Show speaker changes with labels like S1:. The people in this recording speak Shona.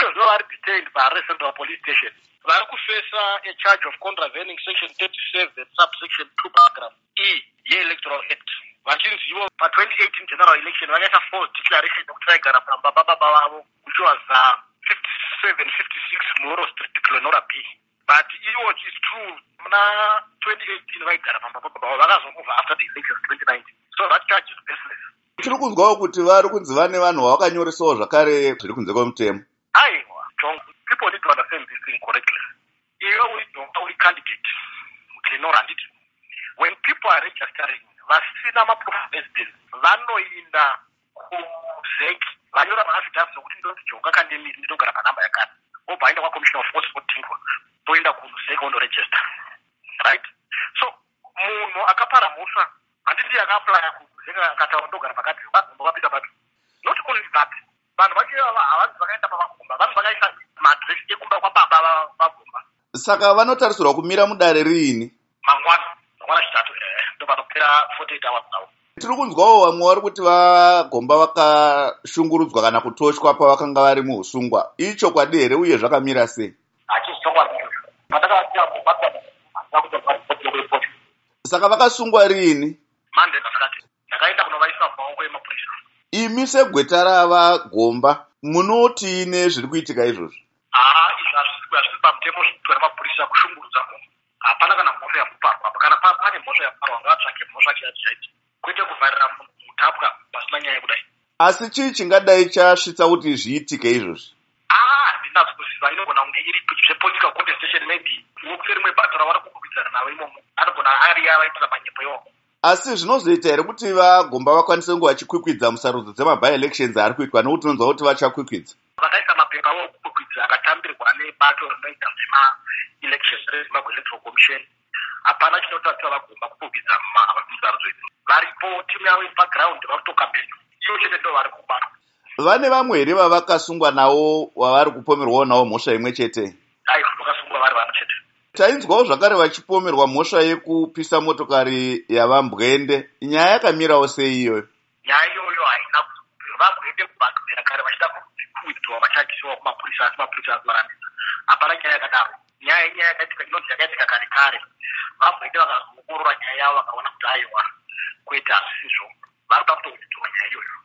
S1: vari detained vaarrested papolice station. Vari kufesa a charge of contravening section 37 subsection 2 paragraph E ye-Electoral Act. Vachinzi ivo pa-2018 general election vakaita false declaration yekuti vaigara pamba baba vavo, which was 5756 Moro Street, Clonora B. But iwo is true. Muna 2018 vaigara pamba baba vavo, vakazomove after the election 2019. So that charge is baseless.
S2: Tiri kunzwawo kuti vari kunzi vane vanhu vakanyoresawo zvakare zviri kunze kwemutemo.
S1: Aiwa, John, people need to understand this thing correctly. Uri candidate, Clenora, when people are registering, vasina ma-proof of residence, vanoinda ku-ZEC, vanyora ma-affidavit zokuti ndodzijoka kandemiri ndinogara panhamba yakati. Obva aenda kwa-Commissioner of Force votingwa, toenda ku-ZEC onoregister. Right? So, munhu akapara mhosva, handiti akaaplya ku-ZEC akataura ndogara pakati, vagomba vapinda papi. Not only that, vanhu vacho havanzi vakaenda pavagomba, vanhu vakaisa maadresi ekumba kwababa vagomba.
S2: Saka vanotarisirwa kumira mudare riini?
S1: Mangwana chitatu, ndo vanopera 48 hours now.
S2: Tiri kunzwawo vamwe vari kuti vagomba vakashungurudzwa kana kutoshwa pavakanga vari muusungwa. Ichokwadi here uye zvakamira sei?
S1: Hachisi chokwadi. Pandakavatia kubatwa kuti
S2: saka vakasungwa riini?
S1: Monday ndakati. Ndakaenda kunovaisa mumaoko emapurisa.
S2: Imi segweta ravagomba munotiine zviri kuitika izvozvi?
S1: Izvi hazvisi pamutemo wemapurisa kushungurudza munhu. Hapana kana mhosva yamuparwa. Kana pane mhosva yamuparwa ngavatsvake mhosva chaiti. Kwete kuvharira munhu mutapwa pasina nyaya kudai.
S2: Asi chii chingadai chasvitsa kuti zviitike izvozvi?
S1: Handina kuziva. Inogona kunge iri zvepolitical contestation, maybe kune rimwe bato ravari kukwikwidzana navo imomo. Anogona ari avaitira manyepo iwoko.
S2: Asi zvinozoita here kuti vagomba vakwanise kunge vachikwikwidza musarudzo dzema-by-elections ari kuitwa, nokuti unonzwa kuti vachakwikwidza?
S1: Vakaisa mapepa avo kukwikwidzira akatambirwa nebato rinoita zvema-elections reZimbabwe Electoral Commission. Hapana chinotarisira vagomba kukwikwidzira musarudzo idzi. Varipo timu yavo yebackground vari kutokambeni. Iyo chete ndo vari kubatwa.
S2: Vane vamwe here vavakasungwa navo vavari kupomerwawo navo mhosva imwe chete?
S1: Vakasungwa vari vano chete.
S2: Tainzwawo zvakare vachipomerwa mhosva yekupisa motokari yavambwende. Nyaya yakamirawo sei iyoyo?
S1: Nyaya iyoyo haina vambwende kubandukira kare vachida kuwithdraw vachagisiwa kumapurisa, asi mapurisa akuvarambidza. Hapana nyaya yakadaro. Nyaya yakaitika kare kare. Vambwende vakazoongorora nyaya yavo vakaona kuti aiwa kwete hazvisizvo. Vari kuda kutowithdraw nyaya iyoyo.